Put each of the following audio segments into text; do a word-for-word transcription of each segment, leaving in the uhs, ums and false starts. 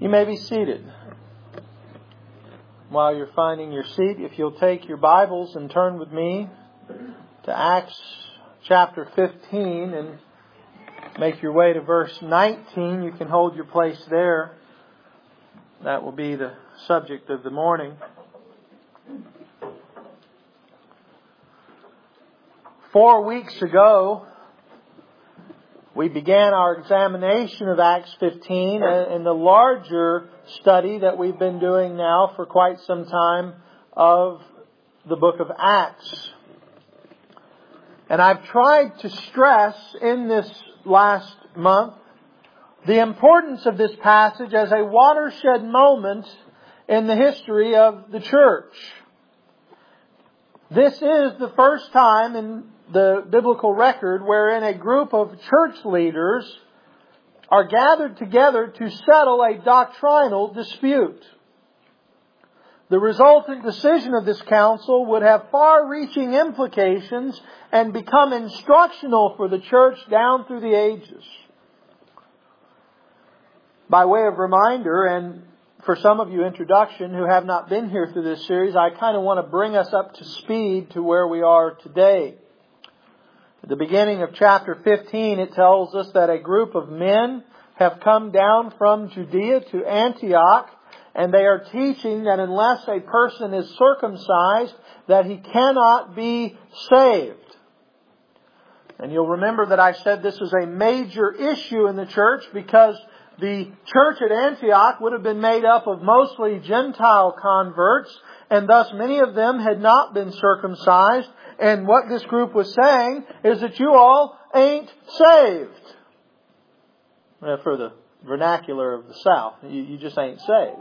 You may be seated. While you're finding your seat, if you'll take your Bibles and turn with me to Acts chapter fifteen and make your way to verse nineteen, you can hold your place there. That will be the subject of the morning. Four weeks ago, we began our examination of Acts fifteen and the larger study that we've been doing now for quite some time of the book of Acts. And I've tried to stress in this last month the importance of this passage as a watershed moment in the history of the church. This is the first time in the biblical record wherein a group of church leaders are gathered together to settle a doctrinal dispute. The resultant decision of this council would have far-reaching implications and become instructional for the church down through the ages. By way of reminder, and for some of you introduction who have not been here through this series, I kind of want to bring us up to speed to where we are today. At the beginning of chapter fifteen, it tells us that a group of men have come down from Judea to Antioch, and they are teaching that unless a person is circumcised, that he cannot be saved. And you'll remember that I said this was a major issue in the church because the church at Antioch would have been made up of mostly Gentile converts, and thus many of them had not been circumcised. And what this group was saying is that you all ain't saved. Well, for the vernacular of the South, you, you just ain't saved.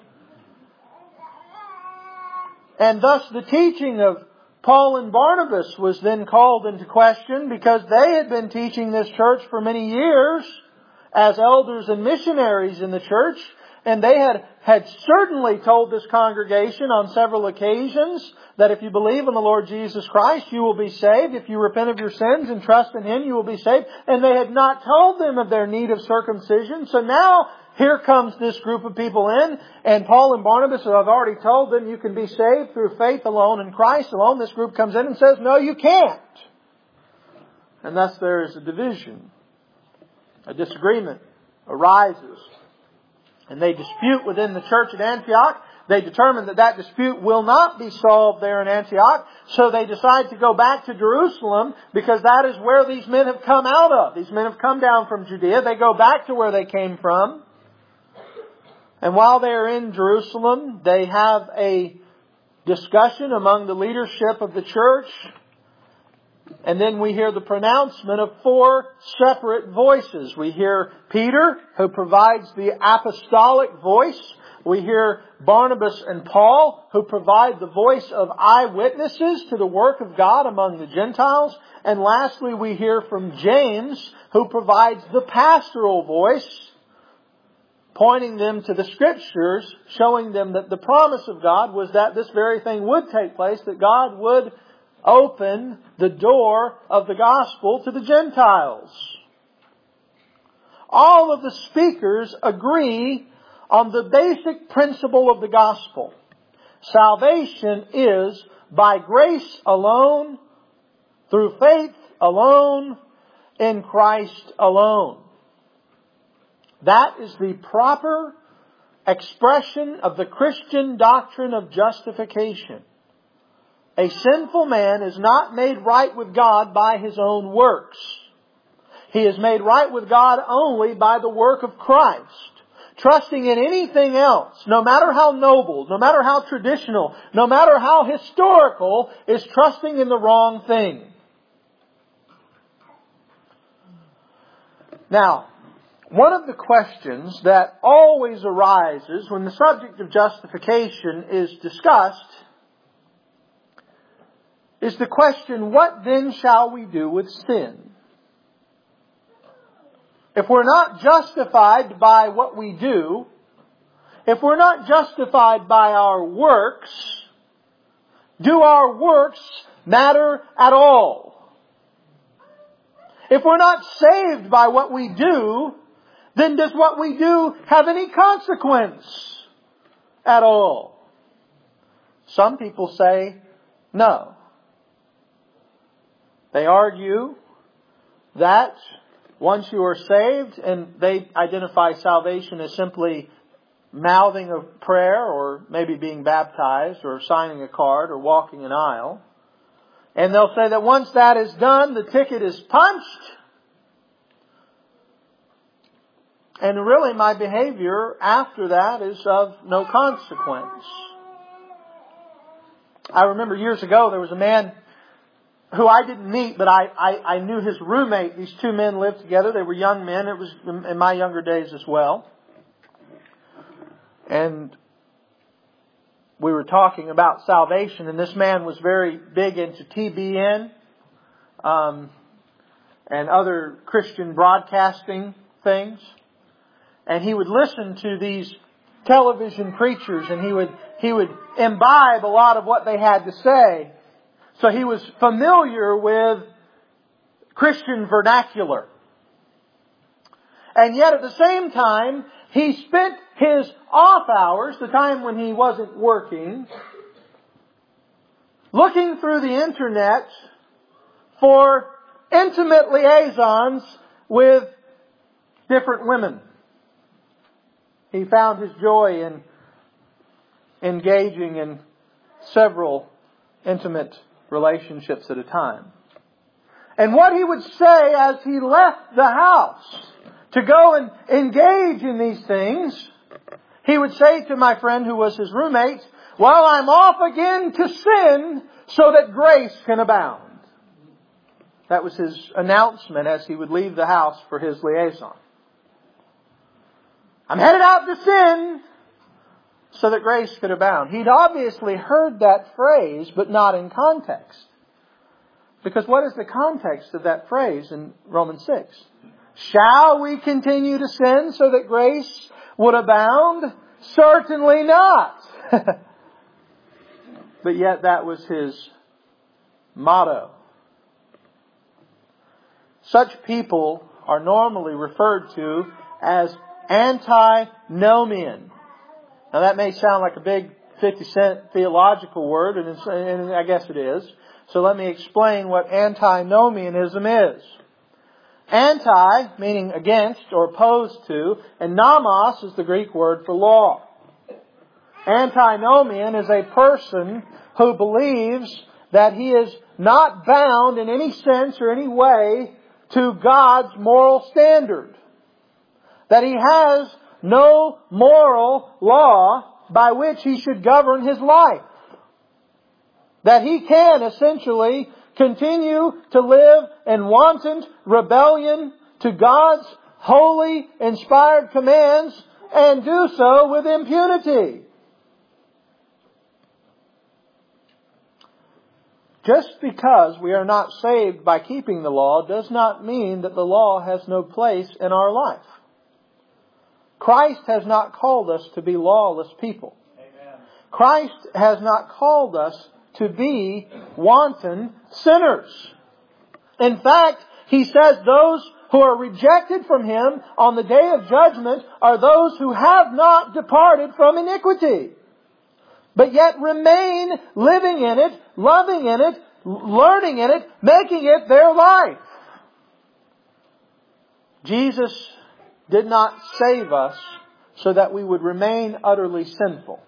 And thus the teaching of Paul and Barnabas was then called into question because they had been teaching this church for many years as elders and missionaries in the church. And they had, had certainly told this congregation on several occasions that if you believe in the Lord Jesus Christ, you will be saved. If you repent of your sins and trust in Him, you will be saved. And they had not told them of their need of circumcision. So now here comes this group of people in, and Paul and Barnabas have already told them you can be saved through faith alone in Christ alone. This group comes in and says, no, you can't. And thus there is a division. A disagreement arises. And they dispute within the church at Antioch. They determine that that dispute will not be solved there in Antioch. So they decide to go back to Jerusalem because that is where these men have come out of. These men have come down from Judea. They go back to where they came from. And while they are in Jerusalem, they have a discussion among the leadership of the church. And then we hear the pronouncement of four separate voices. We hear Peter, who provides the apostolic voice. We hear Barnabas and Paul, who provide the voice of eyewitnesses to the work of God among the Gentiles. And lastly, we hear from James, who provides the pastoral voice, pointing them to the Scriptures, showing them that the promise of God was that this very thing would take place, that God would open the door of the gospel to the Gentiles. All of the speakers agree on the basic principle of the gospel. Salvation is by grace alone, through faith alone, in Christ alone. That is the proper expression of the Christian doctrine of justification. A sinful man is not made right with God by his own works. He is made right with God only by the work of Christ. Trusting in anything else, no matter how noble, no matter how traditional, no matter how historical, is trusting in the wrong thing. Now, one of the questions that always arises when the subject of justification is discussed is the question, what then shall we do with sin? If we're not justified by what we do, if we're not justified by our works, do our works matter at all? If we're not saved by what we do, then does what we do have any consequence at all? Some people say no. They argue that once you are saved, and they identify salvation as simply mouthing a prayer, or maybe being baptized, or signing a card, or walking an aisle. And they'll say that once that is done, the ticket is punched. And really my behavior after that is of no consequence. I remember years ago there was a man who I didn't meet, but I, I, I knew his roommate. These two men lived together. They were young men. It was in my younger days as well. And we were talking about salvation, and this man was very big into T B N um, and other Christian broadcasting things. And he would listen to these television preachers, and he would he would imbibe a lot of what they had to say. So he was familiar with Christian vernacular. And yet at the same time, he spent his off hours, the time when he wasn't working, looking through the internet for intimate liaisons with different women. He found his joy in engaging in several intimate relationships at a time. And what he would say as he left the house to go and engage in these things, he would say to my friend who was his roommate, "Well, I'm off again to sin so that grace can abound." That was his announcement as he would leave the house for his liaison. I'm headed out to sin so that grace could abound. He'd obviously heard that phrase, but not in context. Because what is the context of that phrase in Romans six? Shall we continue to sin so that grace would abound? Certainly not. But yet that was his motto. Such people are normally referred to as antinomian. Now that may sound like a big fifty cent theological word, and, it's, and I guess it is. So let me explain what antinomianism is. Anti, meaning against or opposed to, and nomos is the Greek word for law. Antinomian is a person who believes that he is not bound in any sense or any way to God's moral standard. That he has no moral law by which he should govern his life. That he can essentially continue to live in wanton rebellion to God's holy, inspired commands and do so with impunity. Just because we are not saved by keeping the law does not mean that the law has no place in our life. Christ has not called us to be lawless people. Amen. Christ has not called us to be wanton sinners. In fact, He says those who are rejected from Him on the day of judgment are those who have not departed from iniquity, but yet remain living in it, loving in it, learning in it, making it their life. Jesus did not save us so that we would remain utterly sinful.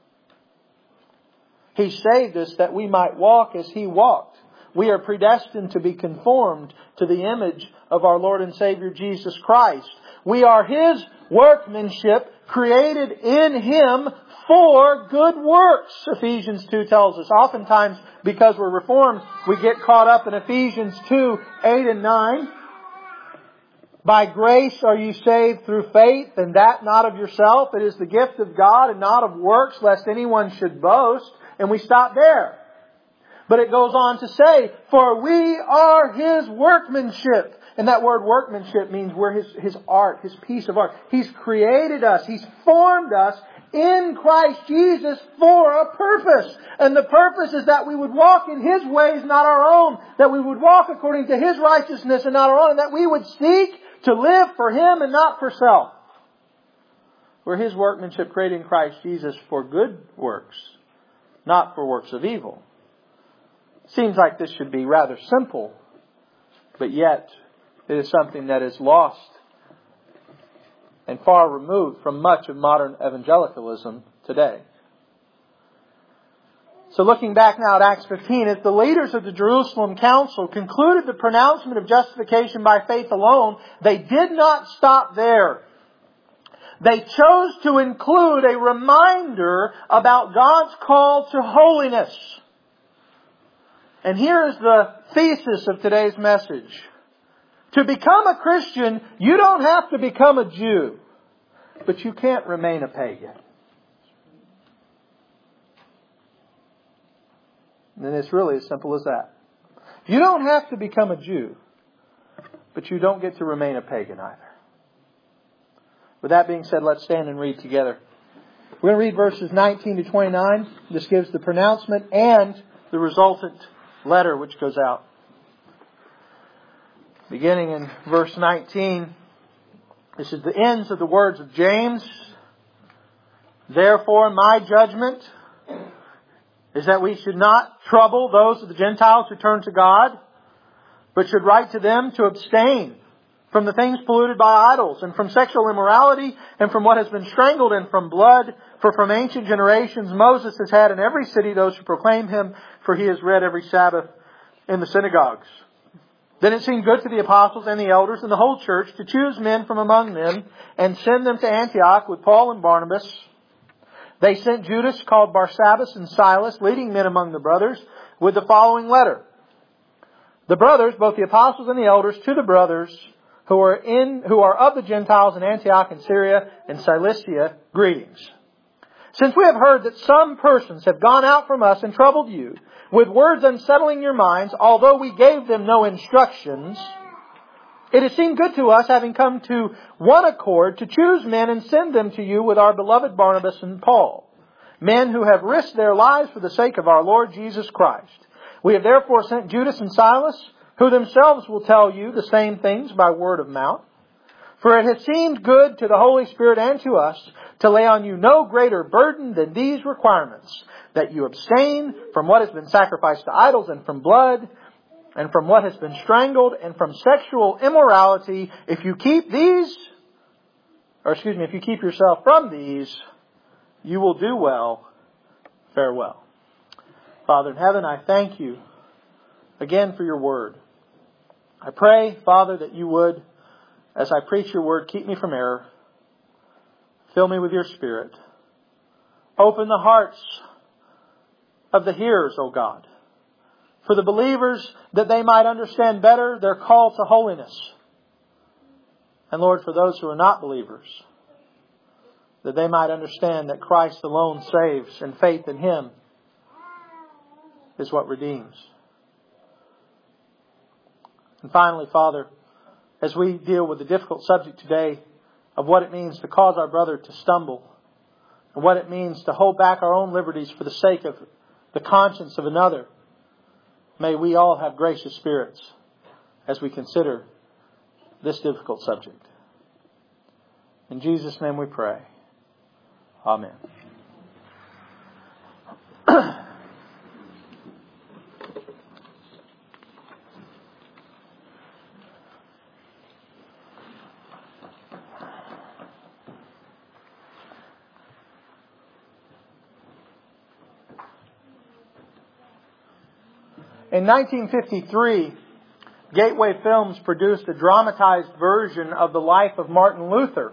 He saved us that we might walk as He walked. We are predestined to be conformed to the image of our Lord and Savior Jesus Christ. We are His workmanship, created in Him for good works, Ephesians two tells us. Oftentimes, because we're Reformed, we get caught up in Ephesians two, eight and nine. By grace are you saved through faith, and that not of yourself. It is the gift of God and not of works, lest anyone should boast. And we stop there. But it goes on to say, for we are His workmanship. And that word workmanship means we're His, His art, His piece of art. He's created us. He's formed us in Christ Jesus for a purpose. And the purpose is that we would walk in His ways, not our own. That we would walk according to His righteousness and not our own. And that we would seek to live for Him and not for self. We're His workmanship created in Christ Jesus for good works, not for works of evil. Seems like this should be rather simple, but yet it is something that is lost and far removed from much of modern evangelicalism today. So looking back now at Acts fifteen, as the leaders of the Jerusalem Council concluded the pronouncement of justification by faith alone, they did not stop there. They chose to include a reminder about God's call to holiness. And here is the thesis of today's message. To become a Christian, you don't have to become a Jew, but you can't remain a pagan. And it's really as simple as that. You don't have to become a Jew, but you don't get to remain a pagan either. With that being said, let's stand and read together. We're going to read verses nineteen to twenty-nine. This gives the pronouncement and the resultant letter which goes out. Beginning in verse nineteen, this is the ends of the words of James. Therefore, my judgment is that we should not trouble those of the Gentiles who turn to God, but should write to them to abstain from the things polluted by idols, and from sexual immorality, and from what has been strangled, and from blood. For from ancient generations Moses has had in every city those who proclaim Him, for he is read every Sabbath in the synagogues. Then it seemed good to the apostles and the elders and the whole church to choose men from among them, and send them to Antioch with Paul and Barnabas. They sent Judas, called Barsabbas, and Silas, leading men among the brothers, with the following letter. The brothers, both the apostles and the elders, to the brothers who are in, who are of the Gentiles in Antioch and Syria and Cilicia, greetings. Since we have heard that some persons have gone out from us and troubled you, with words unsettling your minds, although we gave them no instructions, it has seemed good to us, having come to one accord, to choose men and send them to you with our beloved Barnabas and Paul, men who have risked their lives for the sake of our Lord Jesus Christ. We have therefore sent Judas and Silas, who themselves will tell you the same things by word of mouth. For it has seemed good to the Holy Spirit and to us to lay on you no greater burden than these requirements, that you abstain from what has been sacrificed to idols, and from blood, and from what has been strangled, and from sexual immorality. If you keep these, or excuse me, if you keep yourself from these, you will do well. Farewell. Father in heaven, I thank you again for your word. I pray, Father, that you would, as I preach your word, keep me from error. Fill me with your Spirit. Open the hearts of the hearers, O God, for the believers, that they might understand better their call to holiness. And Lord, for those who are not believers, that they might understand that Christ alone saves, and faith in Him is what redeems. And finally, Father, as we deal with the difficult subject today of what it means to cause our brother to stumble, and what it means to hold back our own liberties for the sake of the conscience of another, may we all have gracious spirits as we consider this difficult subject. In Jesus' name we pray. Amen. In nineteen fifty-three, Gateway Films produced a dramatized version of the life of Martin Luther.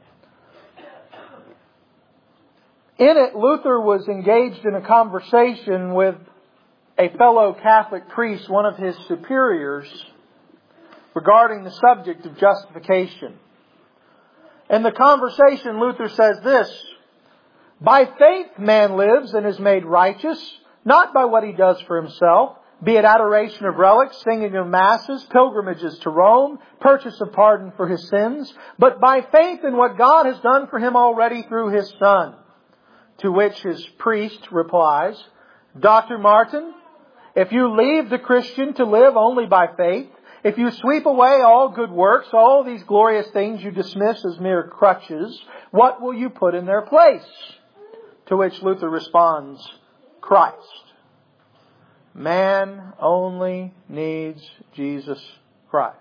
In it, Luther was engaged in a conversation with a fellow Catholic priest, one of his superiors, regarding the subject of justification. In the conversation, Luther says this: "By faith man lives and is made righteous, not by what he does for himself, be it adoration of relics, singing of masses, pilgrimages to Rome, purchase of pardon for his sins, but by faith in what God has done for him already through His Son." To which his priest replies, "Doctor Martin, if you leave the Christian to live only by faith, if you sweep away all good works, all these glorious things you dismiss as mere crutches, what will you put in their place? To which Luther responds, Christ. Man only needs Jesus Christ.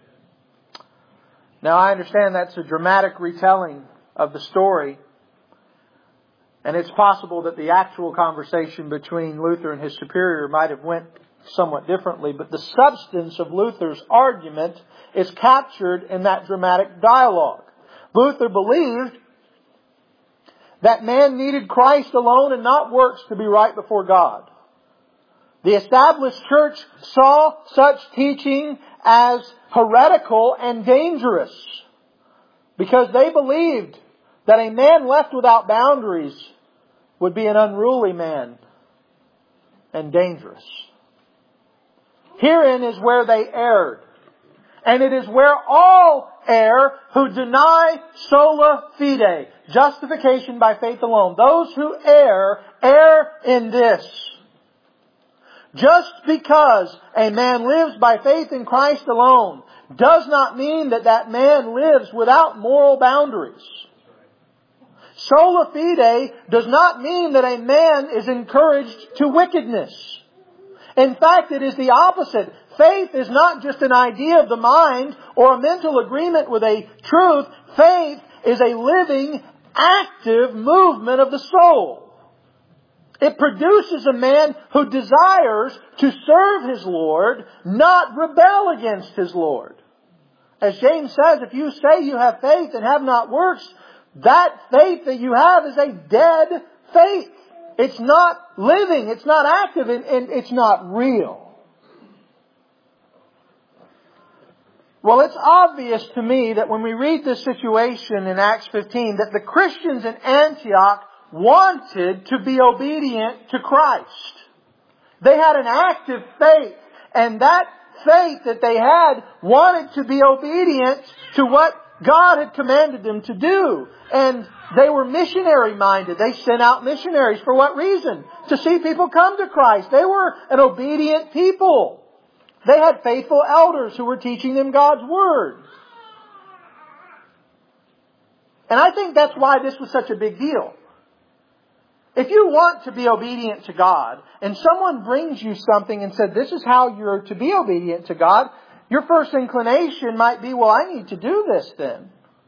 Now I understand that's a dramatic retelling of the story. And it's possible that the actual conversation between Luther and his superior might have went somewhat differently. But the substance of Luther's argument is captured in that dramatic dialogue. Luther believed that man needed Christ alone and not works to be right before God. The established church saw such teaching as heretical and dangerous because they believed that a man left without boundaries would be an unruly man and dangerous. Herein is where they erred. And it is where all err who deny sola fide, justification by faith alone. Those who err, err in this. Just because a man lives by faith in Christ alone does not mean that that man lives without moral boundaries. Sola fide does not mean that a man is encouraged to wickedness. In fact, it is the opposite. Faith is not just an idea of the mind or a mental agreement with a truth. Faith is a living, active movement of the soul. It produces a man who desires to serve his Lord, not rebel against his Lord. As James says, if you say you have faith and have not works, that faith that you have is a dead faith. It's not living, it's not active, and, and it's not real. Well, it's obvious to me that when we read this situation in Acts fifteen, that the Christians in Antioch wanted to be obedient to Christ. They had an active faith, and that faith that they had wanted to be obedient to what God had commanded them to do. And they were missionary minded. They sent out missionaries. For what reason? To see people come to Christ. They were an obedient people. They had faithful elders who were teaching them God's Word. And I think that's why this was such a big deal. If you want to be obedient to God, and someone brings you something and said, this is how you're to be obedient to God, your first inclination might be, well, I need to do this then.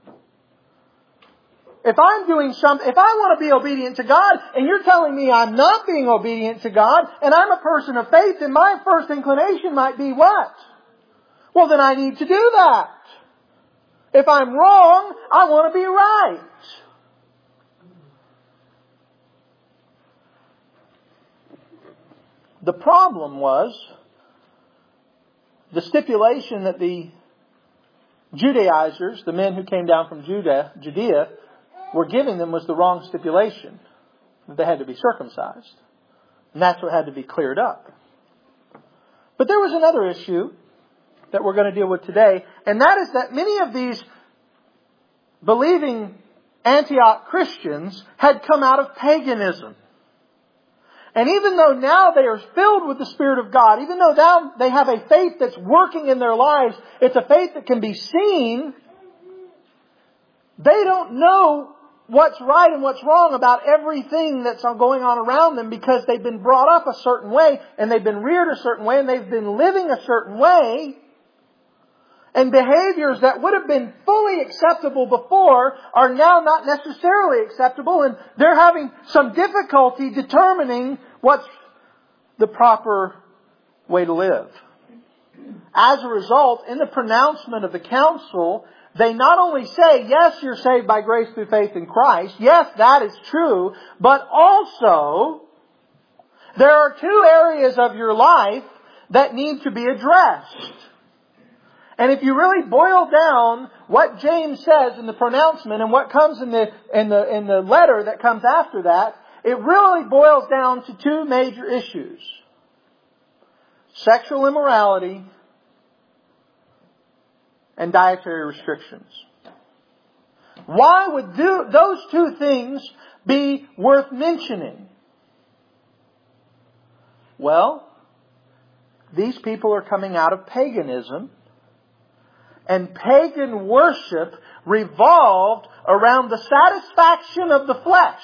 If I'm doing some, if I want to be obedient to God, and you're telling me I'm not being obedient to God, and I'm a person of faith, then my first inclination might be what? Well, then I need to do that. If I'm wrong, I want to be right. The problem was the stipulation that the Judaizers, the men who came down from Judah, Judea, were giving them was the wrong stipulation. They had to be circumcised. And that's what had to be cleared up. But there was another issue that we're going to deal with today, and that is that many of these believing Antioch Christians had come out of paganism. And even though now they are filled with the Spirit of God, even though now they have a faith that's working in their lives, it's a faith that can be seen, they don't know what's right and what's wrong about everything that's going on around them because they've been brought up a certain way and they've been reared a certain way and they've been living a certain way. And behaviors that would have been fully acceptable before are now not necessarily acceptable, and they're having some difficulty determining what's the proper way to live. As a result, in the pronouncement of the council, they not only say, yes, you're saved by grace through faith in Christ. Yes, that is true. But also, there are two areas of your life that need to be addressed. And if you really boil down what James says in the pronouncement and what comes in the, in the, in the letter that comes after that, it really boils down to two major issues. Sexual immorality and dietary restrictions. Why would do, those two things be worth mentioning? Well, these people are coming out of paganism and pagan worship revolved around the satisfaction of the flesh.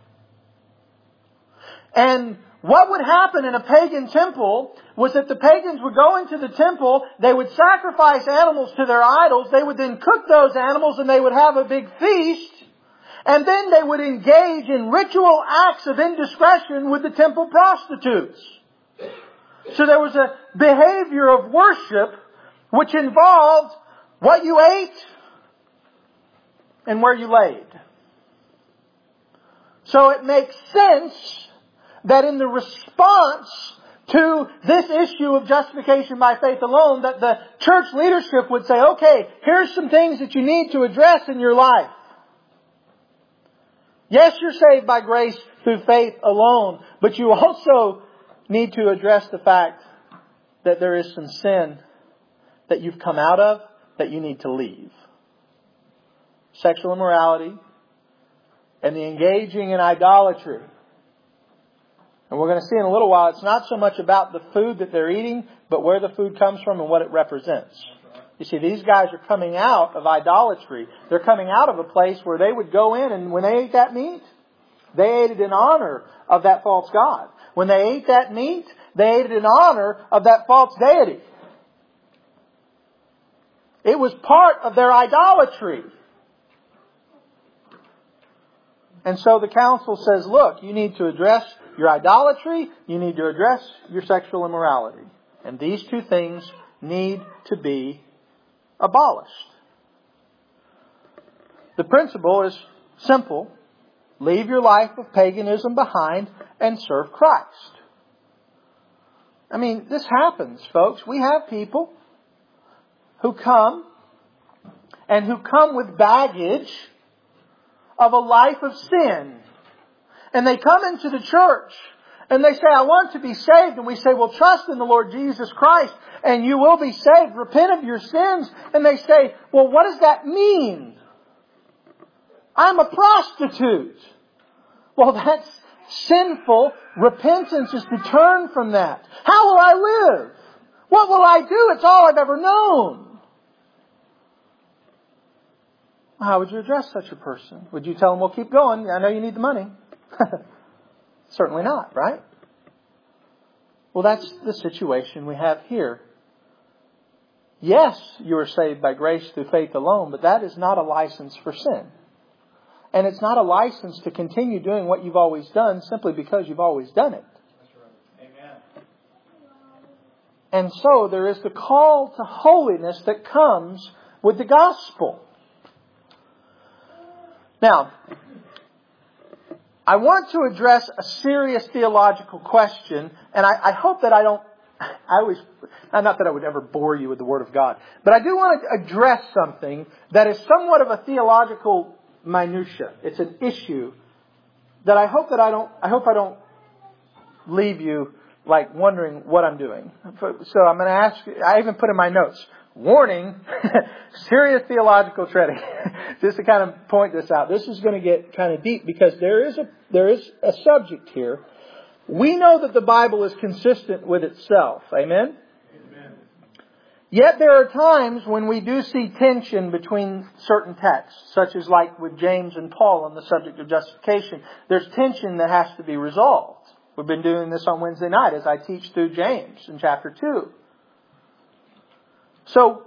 And what would happen in a pagan temple was that the pagans would go into the temple, they would sacrifice animals to their idols, they would then cook those animals and they would have a big feast, and then they would engage in ritual acts of indiscretion with the temple prostitutes. So there was a behavior of worship which involved what you ate and where you laid. So it makes sense that in the response to this issue of justification by faith alone, that the church leadership would say, okay, here's some things that you need to address in your life. Yes, you're saved by grace through faith alone, but you also need to address the fact that there is some sin that you've come out of that you need to leave. Sexual immorality and the engaging in idolatry. And we're going to see in a little while, it's not so much about the food that they're eating, but where the food comes from and what it represents. You see, these guys are coming out of idolatry. They're coming out of a place where they would go in, and when they ate that meat, they ate it in honor of that false god. When they ate that meat, they ate it in honor of that false deity. It was part of their idolatry. And so the council says, look, you need to address your idolatry, you need to address your sexual immorality. And these two things need to be abolished. The principle is simple. Leave your life of paganism behind and serve Christ. I mean, this happens, folks. We have people who come and who come with baggage of a life of sin. And they come into the church and they say, I want to be saved. And we say, well, trust in the Lord Jesus Christ and you will be saved. Repent of your sins. And they say, well, what does that mean? I'm a prostitute. Well, that's sinful. Repentance is to turn from that. How will I live? What will I do? It's all I've ever known. How would you address such a person? Would you tell them, well, keep going. I know you need the money. Certainly not, right? Well, that's the situation we have here. Yes, you are saved by grace through faith alone, but that is not a license for sin. And it's not a license to continue doing what you've always done simply because you've always done it. That's right. Amen. And so there is the call to holiness that comes with the gospel. Now, I want to address a serious theological question, and I, I hope that I don't, I always, not that I would ever bore you with the Word of God, but I do want to address something that is somewhat of a theological minutia. It's an issue that I hope that I don't, I hope I don't leave you like wondering what I'm doing. So I'm going to ask, I even put in my notes, warning, serious theological treading. Just to kind of point this out. This is going to get kind of deep because there is a there is a subject here. We know that the Bible is consistent with itself. Amen? Amen. Yet there are times when we do see tension between certain texts, such as like with James and Paul on the subject of justification. There's tension that has to be resolved. We've been doing this on Wednesday night as I teach through James in chapter two. So,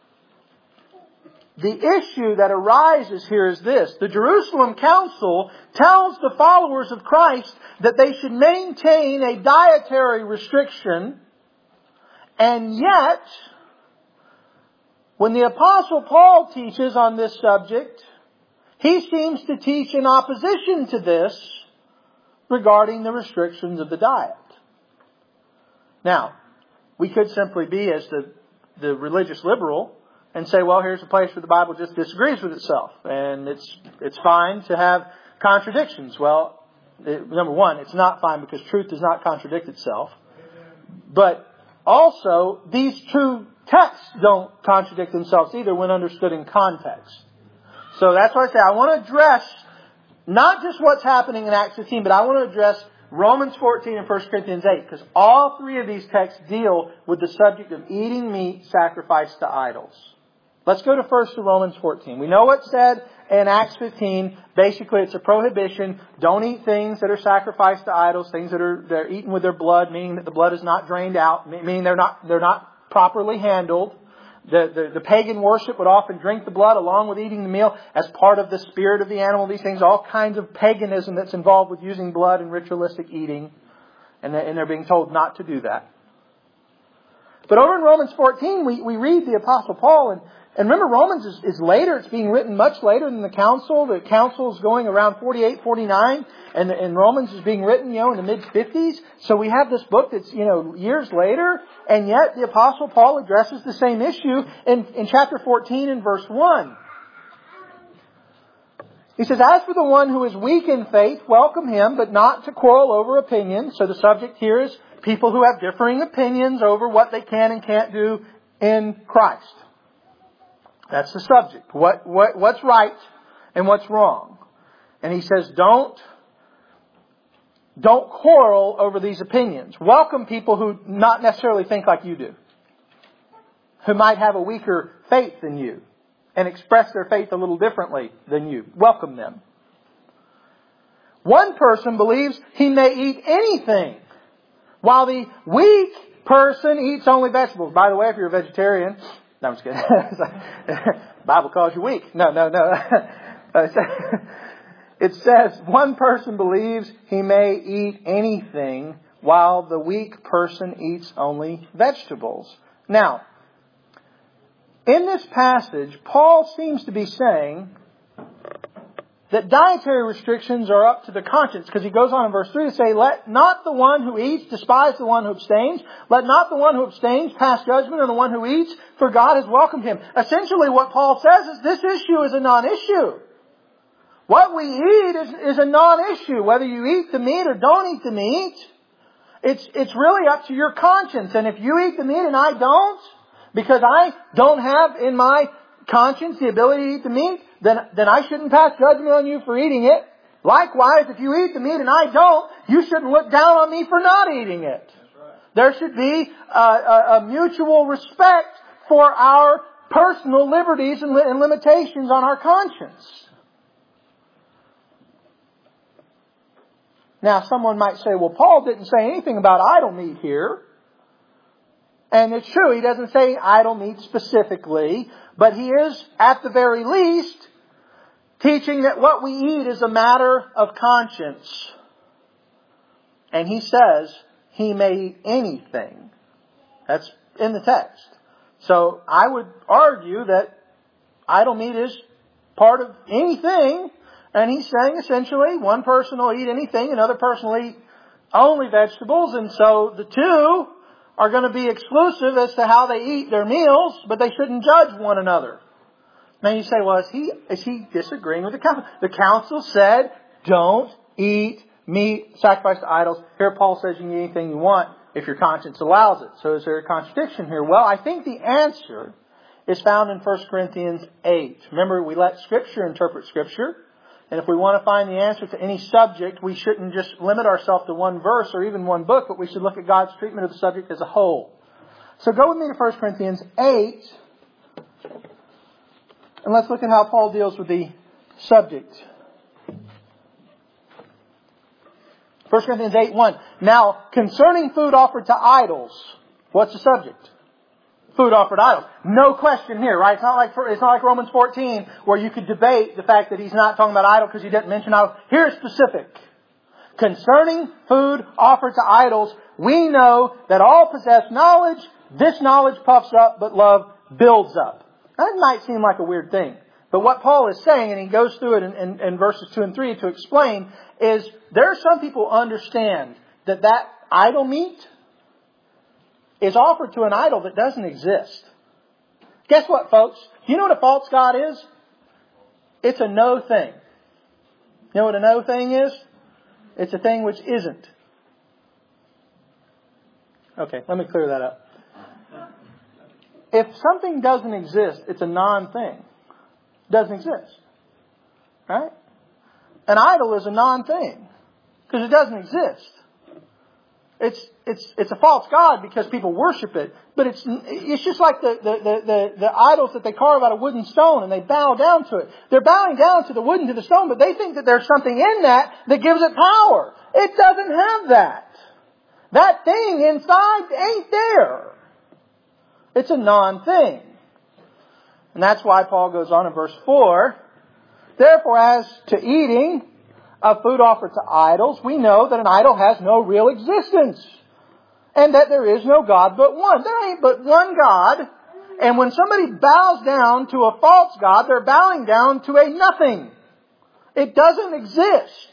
the issue that arises here is this. The Jerusalem Council tells the followers of Christ that they should maintain a dietary restriction, and yet, when the Apostle Paul teaches on this subject, he seems to teach in opposition to this regarding the restrictions of the diet. Now, we could simply be as the, the religious liberal and say, well, here's a place where the Bible just disagrees with itself. And it's it's fine to have contradictions. Well, it, number one, it's not fine because truth does not contradict itself. But also, these two texts don't contradict themselves either when understood in context. So that's why I say I want to address not just what's happening in Acts fifteen, but I want to address Romans fourteen and First Corinthians eight. Because all three of these texts deal with the subject of eating meat sacrificed to idols. Let's go to first to Romans fourteen. We know what's said in Acts fifteen. Basically, it's a prohibition. Don't eat things that are sacrificed to idols, things that are they're eaten with their blood, meaning that the blood is not drained out, meaning they're not they're not properly handled. The, the, the pagan worship would often drink the blood along with eating the meal as part of the spirit of the animal. These things, all kinds of paganism that's involved with using blood and ritualistic eating. And they're, and they're being told not to do that. But over in Romans fourteen, we, we read the Apostle Paul. And, and remember, Romans is, is later. It's being written much later than the council. The council is going around forty-eight, forty-nine. And, and Romans is being written, you know, in the mid-fifties. So we have this book that's, you know, years later. And yet the Apostle Paul addresses the same issue in, in chapter fourteen and verse one. He says, as for the one who is weak in faith, welcome him, but not to quarrel over opinions. So the subject here is people who have differing opinions over what they can and can't do in Christ. That's the subject. What, what, what's right and what's wrong. And he says, don't, don't quarrel over these opinions. Welcome people who not necessarily think like you do. Who might have a weaker faith than you. And express their faith a little differently than you. Welcome them. One person believes he may eat anything, while the weak person eats only vegetables. By the way, if you're a vegetarian, no, I'm just kidding. The Bible calls you weak. No, no, no. It says one person believes he may eat anything, while the weak person eats only vegetables. Now, in this passage, Paul seems to be saying that dietary restrictions are up to the conscience. Because he goes on in verse three to say, let not the one who eats despise the one who abstains. Let not the one who abstains pass judgment on the one who eats, for God has welcomed him. Essentially what Paul says is this issue is a non-issue. What we eat is, is a non-issue. Whether you eat the meat or don't eat the meat, it's, it's really up to your conscience. And if you eat the meat and I don't, because I don't have in my conscience the ability to eat the meat, then, then I shouldn't pass judgment on you for eating it. Likewise, if you eat the meat and I don't, you shouldn't look down on me for not eating it. Right. There should be a, a, a mutual respect for our personal liberties and, li- and limitations on our conscience. Now, someone might say, well, Paul didn't say anything about idol meat here. And it's true, he doesn't say idol meat specifically, but he is, at the very least, teaching that what we eat is a matter of conscience. And he says he may eat anything. That's in the text. So I would argue that idol meat is part of anything, and he's saying essentially one person will eat anything, another person will eat only vegetables, and so the two are going to be exclusive as to how they eat their meals, but they shouldn't judge one another. Now you say, well, is he, is he disagreeing with the council? The council said, don't eat meat sacrificed to idols. Here Paul says you can eat anything you want if your conscience allows it. So is there a contradiction here? Well, I think the answer is found in First Corinthians eight. Remember, we let Scripture interpret Scripture. And if we want to find the answer to any subject, we shouldn't just limit ourselves to one verse or even one book, but we should look at God's treatment of the subject as a whole. So go with me to First Corinthians eight, and let's look at how Paul deals with the subject. First Corinthians eight one. Now, concerning food offered to idols, what's the subject? Food offered to idols. No question here, right? It's not like it's not like Romans fourteen where you could debate the fact that he's not talking about idol because he didn't mention idol. Here it's specific. Concerning food offered to idols, we know that all possess knowledge. This knowledge puffs up, but love builds up. That might seem like a weird thing. But what Paul is saying, and he goes through it in, in, in verses two and three to explain, is there are some people who understand that that idol meat is offered to an idol that doesn't exist. Guess what, folks? You know what a false god is? It's a no thing. You know what a no thing is? It's a thing which isn't. Okay, let me clear that up. If something doesn't exist, it's a non-thing. It doesn't exist. Right? An idol is a non-thing because it doesn't exist. It's it's it's a false god because people worship it. But it's it's just like the, the, the, the, the idols that they carve out of wood and stone and they bow down to it. They're bowing down to the wood and to the stone, but they think that there's something in that that gives it power. It doesn't have that. That thing inside ain't there. It's a non-thing. And that's why Paul goes on in verse four. Therefore, as to eating of food offered to idols, we know that an idol has no real existence. And that there is no God but one. There ain't but one God. And when somebody bows down to a false god, they're bowing down to a nothing. It doesn't exist.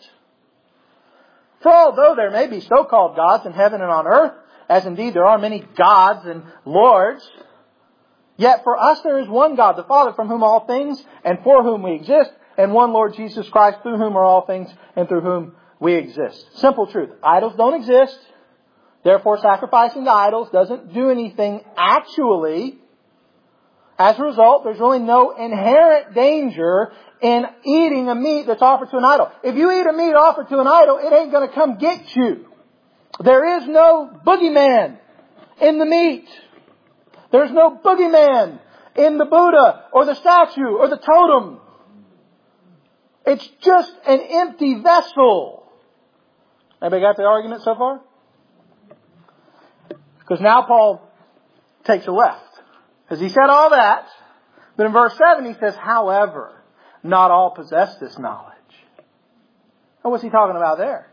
For although there may be so-called gods in heaven and on earth, as indeed there are many gods and lords, yet for us there is one God, the Father, from whom all things and for whom we exist, and one Lord Jesus Christ, through whom are all things and through whom we exist. Simple truth. Idols don't exist. Therefore, sacrificing to idols doesn't do anything actually. As a result, there's really no inherent danger in eating a meat that's offered to an idol. If you eat a meat offered to an idol, it ain't going to come get you. There is no boogeyman in the meat. There's no boogeyman in the Buddha or the statue or the totem. It's just an empty vessel. Anybody got the argument so far? Because now Paul takes a left. Because he said all that. But in verse seven he says, however, not all possess this knowledge. And what's he talking about there?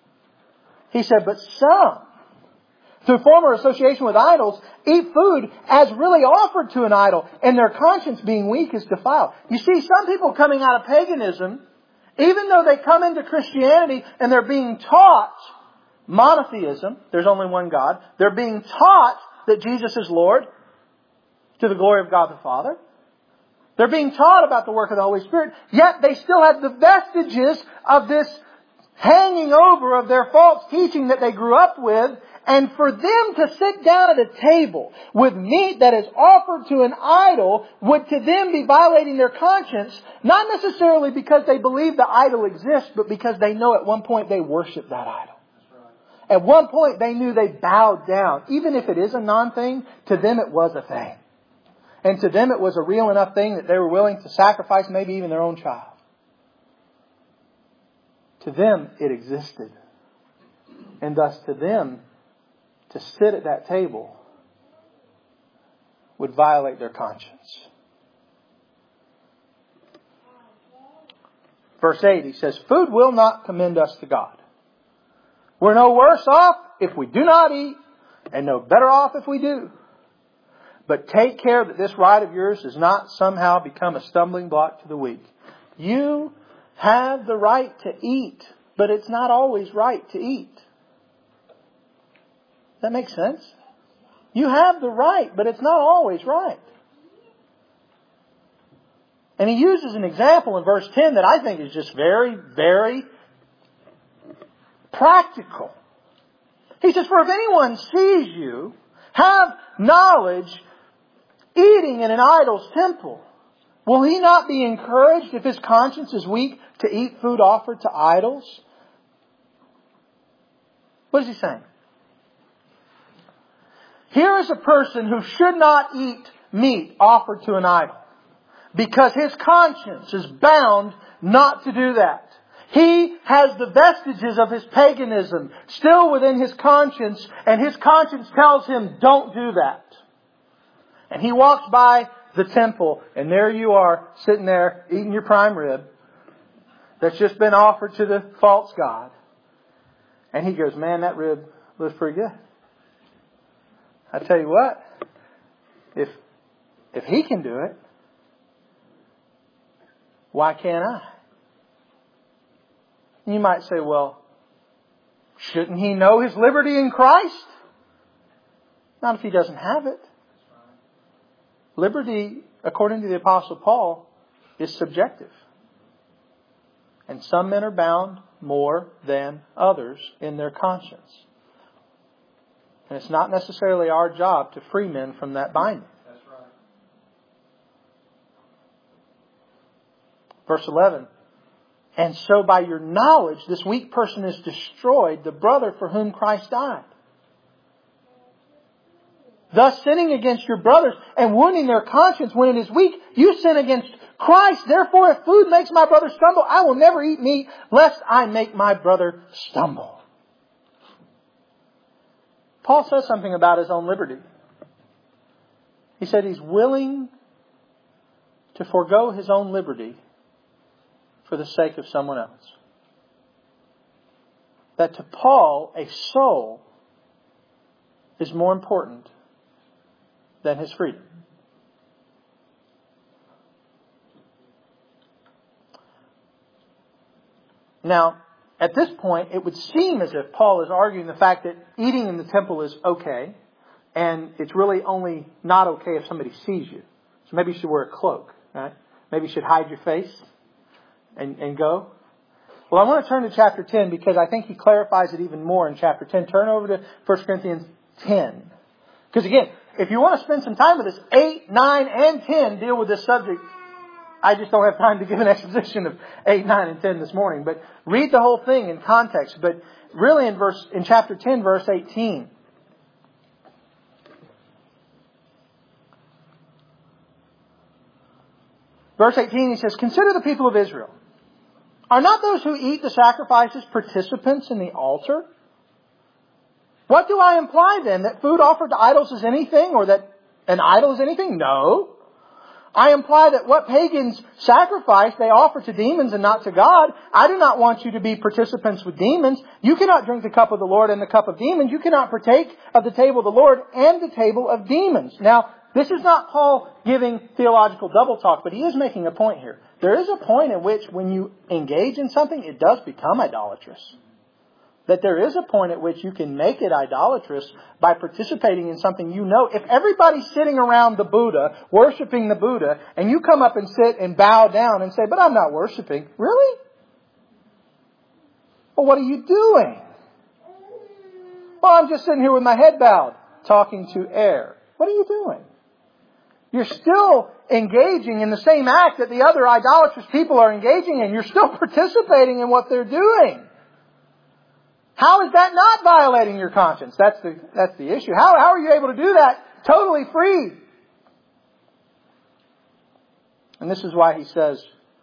He said, but some, through former association with idols, eat food as really offered to an idol, and their conscience being weak is defiled. You see, some people coming out of paganism, even though they come into Christianity and they're being taught monotheism, there's only one God, they're being taught that Jesus is Lord to the glory of God the Father. They're being taught about the work of the Holy Spirit, yet they still have the vestiges of this hanging over of their false teaching that they grew up with. And for them to sit down at a table with meat that is offered to an idol would to them be violating their conscience, not necessarily because they believe the idol exists, but because they know at one point they worshiped that idol. At one point they knew they bowed down. Even if it is a non-thing, to them it was a thing. And to them it was a real enough thing that they were willing to sacrifice maybe even their own child. To them it existed. And thus to them, to sit at that table would violate their conscience. Verse eight, he says, food will not commend us to God. We're no worse off if we do not eat, and no better off if we do. But take care that this right of yours does not somehow become a stumbling block to the weak. You have the right to eat, but it's not always right to eat. Does that make sense? You have the right, but it's not always right. And he uses an example in verse ten that I think is just very, very practical. He says, for if anyone sees you have knowledge eating in an idol's temple, will he not be encouraged if his conscience is weak to eat food offered to idols? What is he saying? Here is a person who should not eat meat offered to an idol because his conscience is bound not to do that. He has the vestiges of his paganism still within his conscience, and his conscience tells him, don't do that. And he walks by the temple, and there you are, sitting there, eating your prime rib that's just been offered to the false god. And he goes, man, that rib looks pretty good. I tell you what, if if he can do it, why can't I? You might say, well, shouldn't he know his liberty in Christ? Not if he doesn't have it. Liberty, according to the Apostle Paul, is subjective. And some men are bound more than others in their conscience. And it's not necessarily our job to free men from that binding. That's right. Verse eleven. And so by your knowledge, this weak person is destroyed, the brother for whom Christ died. thus sinning against your brothers and wounding their conscience when it is weak, you sin against Christ. Therefore, if food makes my brother stumble, I will never eat meat, lest I make my brother stumble. Paul says something about his own liberty. He said he's willing to forego his own liberty for the sake of someone else. That to Paul, a soul is more important than his freedom. Now, at this point, it would seem as if Paul is arguing the fact that eating in the temple is okay, and it's really only not okay if somebody sees you. So maybe you should wear a cloak, right? Maybe you should hide your face and, and go. Well, I want to turn to chapter ten because I think he clarifies it even more in chapter ten. Turn over to First Corinthians ten. Because again, if you want to spend some time with us, eight, nine, and ten deal with this subject. I just don't have time to give an exposition of eight, nine, and ten this morning. But read the whole thing in context. But really in verse in chapter ten, verse eighteen. Verse eighteen, he says, "Consider the people of Israel. Are not those who eat the sacrifices participants in the altar? What do I imply then? That food offered to idols is anything, or that an idol is anything? No. I imply that what pagans sacrifice, they offer to demons and not to God. I do not want you to be participants with demons. You cannot drink the cup of the Lord and the cup of demons. You cannot partake of the table of the Lord and the table of demons." Now, this is not Paul giving theological double talk, but he is making a point here. There is a point at which when you engage in something, it does become idolatrous. That there is a point at which you can make it idolatrous by participating in something you know. If everybody's sitting around the Buddha, worshiping the Buddha, and you come up and sit and bow down and say, "But I'm not worshiping." Really? Well, what are you doing? "Well, I'm just sitting here with my head bowed, talking to air." What are you doing? You're still engaging in the same act that the other idolatrous people are engaging in. You're still participating in what they're doing. How is that not violating your conscience? That's the, that's the issue. How, how are you able to do that totally free? And this is why he says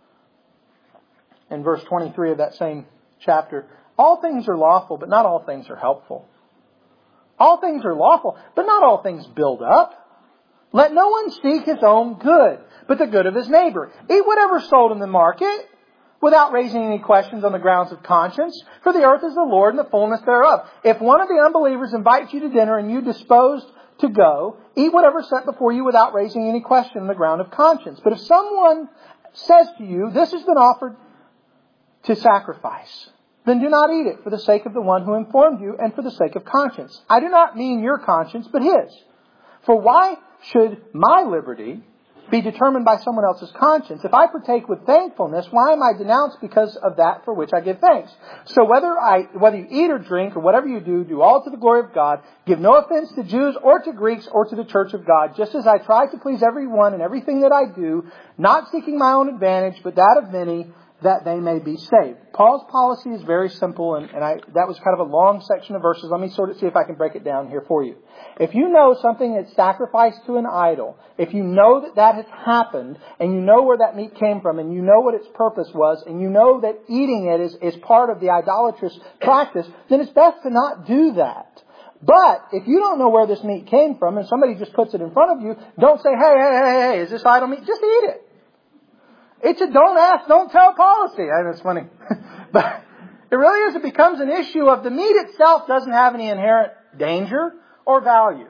in verse twenty-three of that same chapter, "All things are lawful, but not all things are helpful. All things are lawful, but not all things build up. Let no one seek his own good, but the good of his neighbor. Eat whatever is sold in the market, without raising any questions on the grounds of conscience. For the earth is the Lord and the fullness thereof. If one of the unbelievers invites you to dinner and you disposed to go, eat whatever is set before you without raising any question on the ground of conscience. But if someone says to you, 'This has been offered to sacrifice,' then do not eat it for the sake of the one who informed you and for the sake of conscience. I do not mean your conscience, but his. For why should my liberty be determined by someone else's conscience? If I partake with thankfulness, why am I denounced because of that for which I give thanks? So whether I, whether you eat or drink or whatever you do, do all to the glory of God. Give no offense to Jews or to Greeks or to the church of God, just as I try to please everyone in everything that I do, not seeking my own advantage, but that of many, that they may be saved." Paul's policy is very simple, and, and I, that was kind of a long section of verses. Let me sort of see if I can break it down here for you. If you know something that's sacrificed to an idol, if you know that that has happened, and you know where that meat came from, and you know what its purpose was, and you know that eating it is, is part of the idolatrous practice, then it's best to not do that. But if you don't know where this meat came from, and somebody just puts it in front of you, don't say, hey, hey, hey, hey, is this idol meat? Just eat it. It's a don't ask, don't tell policy. I know it's funny. But it really is. It becomes an issue of the meat itself doesn't have any inherent danger or value.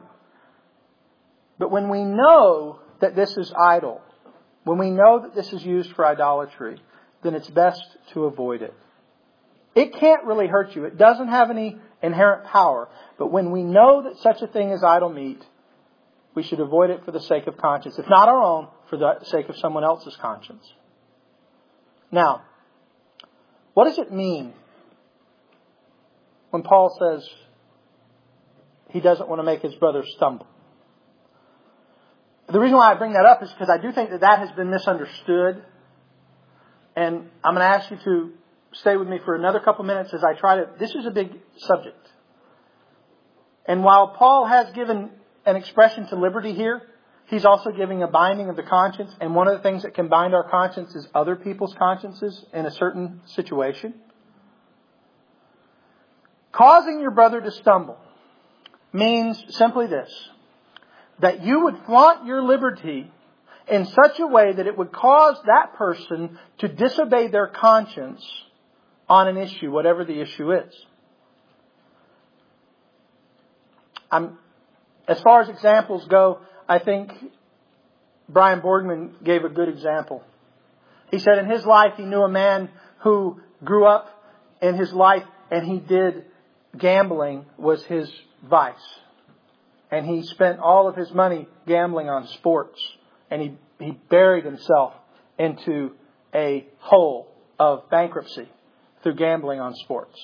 But when we know that this is idol, when we know that this is used for idolatry, then it's best to avoid it. It can't really hurt you. It doesn't have any inherent power. But when we know that such a thing is idol meat, we should avoid it for the sake of conscience. If not our own, for the sake of someone else's conscience. Now, what does it mean when Paul says he doesn't want to make his brother stumble? The reason why I bring that up is because I do think that that has been misunderstood. And I'm going to ask you to stay with me for another couple minutes as I try to... This is a big subject. And while Paul has given an expression to liberty here, he's also giving a binding of the conscience. And one of the things that can bind our conscience is other people's consciences in a certain situation. Causing your brother to stumble means simply this: that you would flaunt your liberty in such a way that it would cause that person to disobey their conscience on an issue, whatever the issue is. I'm, as far as examples go, I think Brian Borgman gave a good example. He said in his life he knew a man who grew up in his life and he did gambling was his vice. And he spent all of his money gambling on sports. And he, he buried himself into a hole of bankruptcy through gambling on sports.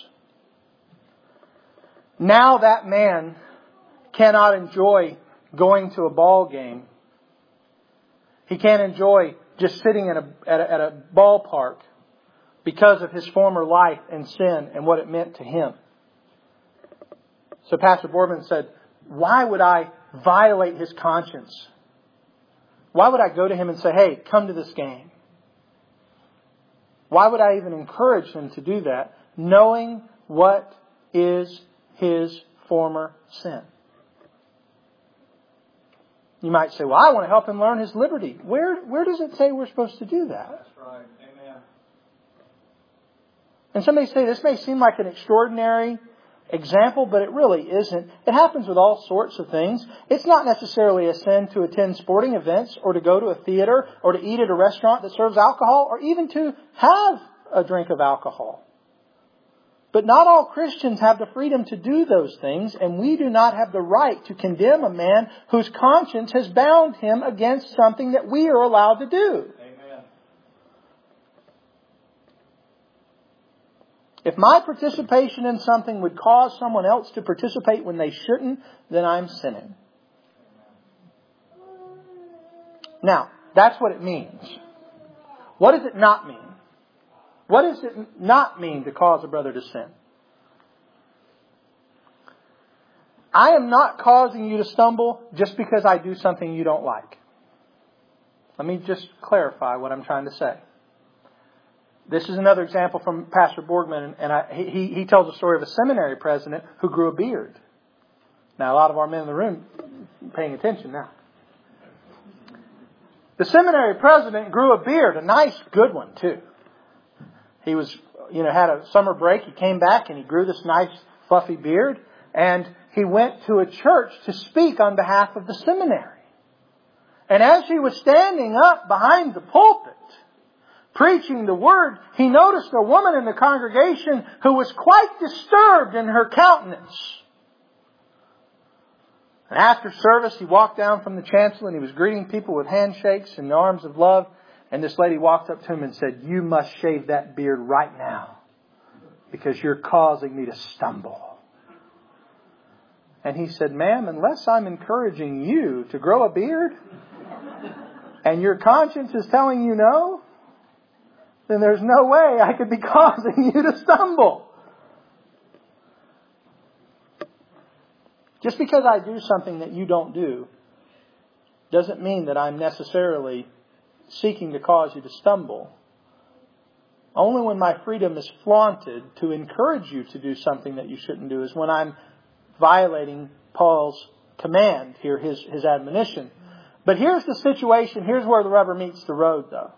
Now that man cannot enjoy going to a ball game. He can't enjoy just sitting in a, at a, at a ballpark because of his former life and sin and what it meant to him. So Pastor Borman said, why would I violate his conscience? Why would I go to him and say, hey, come to this game? Why would I even encourage him to do that, knowing what is his former sin? You might say, well, I want to help him learn his liberty. Where, where does it say we're supposed to do that? That's right. Amen. And somebody say, this may seem like an extraordinary example, but it really isn't. It happens with all sorts of things. It's not necessarily a sin to attend sporting events or to go to a theater or to eat at a restaurant that serves alcohol or even to have a drink of alcohol. But not all Christians have the freedom to do those things, and we do not have the right to condemn a man whose conscience has bound him against something that we are allowed to do. Amen. If my participation in something would cause someone else to participate when they shouldn't, then I'm sinning. Now, that's what it means. What does it not mean? What does it not mean to cause a brother to sin? I am not causing you to stumble just because I do something you don't like. Let me just clarify what I'm trying to say. This is another example from Pastor Borgman, and I, he, he tells a story of a seminary president who grew a beard. Now, a lot of our men in the room are paying attention now. The seminary president grew a beard, a nice, good one, too. He was, you know, had a summer break. He came back and he grew this nice, fluffy beard. And he went to a church to speak on behalf of the seminary. And as he was standing up behind the pulpit, preaching the word, he noticed a woman in the congregation who was quite disturbed in her countenance. And after service, he walked down from the chancel and he was greeting people with handshakes and arms of love. And this lady walked up to him and said, you must shave that beard right now because you're causing me to stumble. And he said, ma'am, unless I'm encouraging you to grow a beard and your conscience is telling you no, then there's no way I could be causing you to stumble. Just because I do something that you don't do doesn't mean that I'm necessarily seeking to cause you to stumble. Only when my freedom is flaunted to encourage you to do something that you shouldn't do is when I'm violating Paul's command here, his, his admonition. But here's the situation. Here's where the rubber meets the road, though.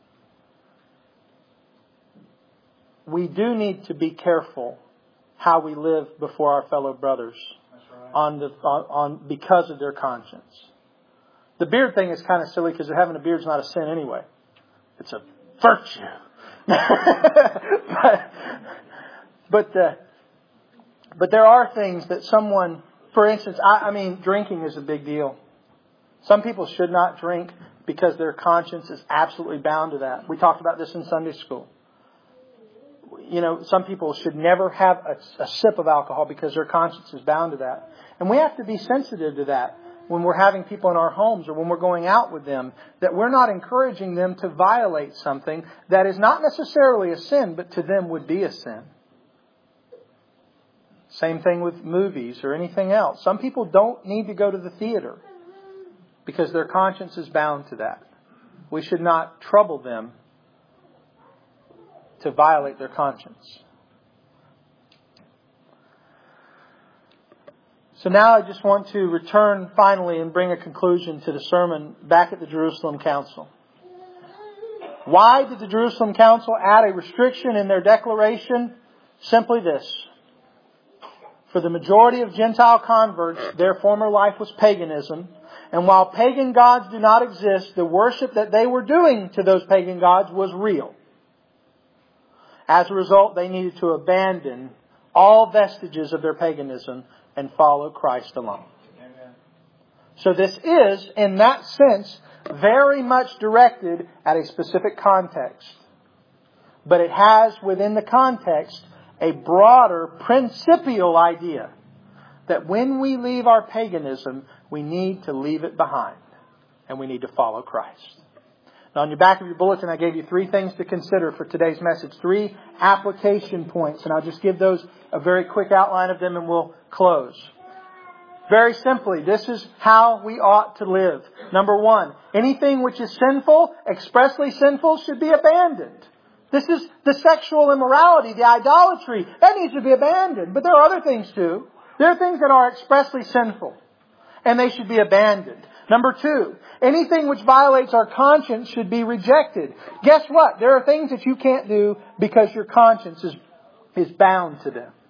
We do need to be careful how we live before our fellow brothers. That's right. on the on, on because of their conscience. The beard thing is kind of silly because having a beard is not a sin anyway. It's a virtue. but but, uh, but there are things that someone, for instance, I, I mean, drinking is a big deal. Some people should not drink because their conscience is absolutely bound to that. We talked about this in Sunday school. You know, some people should never have a, a sip of alcohol because their conscience is bound to that. And we have to be sensitive to that when we're having people in our homes or when we're going out with them, that we're not encouraging them to violate something that is not necessarily a sin, but to them would be a sin. Same thing with movies or anything else. Some people don't need to go to the theater because their conscience is bound to that. We should not trouble them to violate their conscience. So now I just want to return finally and bring a conclusion to the sermon back at the Jerusalem Council. Why did the Jerusalem Council add a restriction in their declaration? Simply this. For the majority of Gentile converts, their former life was paganism. And while pagan gods do not exist, the worship that they were doing to those pagan gods was real. As a result, they needed to abandon all vestiges of their paganism and follow Christ alone. Amen. So this is, in that sense, very much directed at a specific context. But it has within the context a broader principial idea that when we leave our paganism, we need to leave it behind and we need to follow Christ. Now, on your back of your bulletin, I gave you three things to consider for today's message. Three application points. And I'll just give those a very quick outline of them and we'll close. Very simply, this is how we ought to live. Number one, anything which is sinful, expressly sinful, should be abandoned. This is the sexual immorality, the idolatry. That needs to be abandoned. But there are other things too. There are things that are expressly sinful. And they should be abandoned. Number two, anything which violates our conscience should be rejected. Guess what? There are things that you can't do because your conscience is, is bound to them.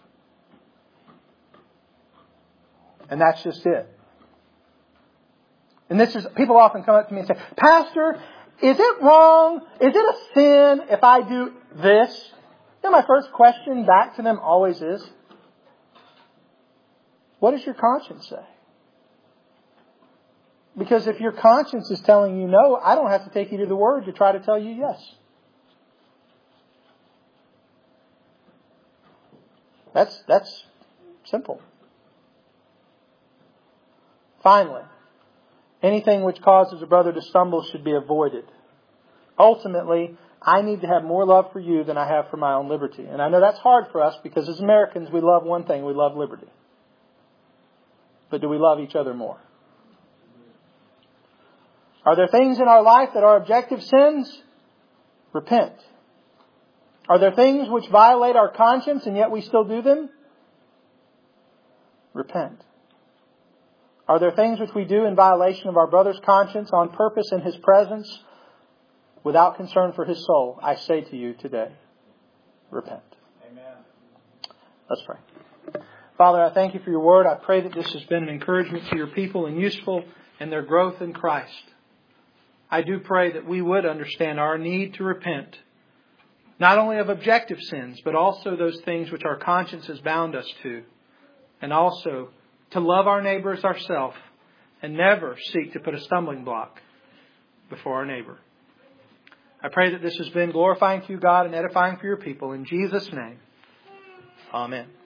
And that's just it. And this is, people often come up to me and say, Pastor, is it wrong? Is it a sin if I do this? You know, my first question back to them always is, what does your conscience say? Because if your conscience is telling you no, I don't have to take you to the Word to try to tell you yes. That's, that's simple. Finally, anything which causes a brother to stumble should be avoided. Ultimately, I need to have more love for you than I have for my own liberty. And I know that's hard for us because as Americans, we love one thing. We love liberty. But do we love each other more? Are there things in our life that are objective sins? Repent. Are there things which violate our conscience and yet we still do them? Repent. Are there things which we do in violation of our brother's conscience on purpose in his presence without concern for his soul? I say to you today, repent. Amen. Let's pray. Father, I thank you for your word. I pray that this has been an encouragement to your people and useful in their growth in Christ. I do pray that we would understand our need to repent, not only of objective sins, but also those things which our conscience has bound us to, and also to love our neighbor as ourselves and never seek to put a stumbling block before our neighbor. I pray that this has been glorifying to you, God, and edifying for your people. In Jesus' name, amen.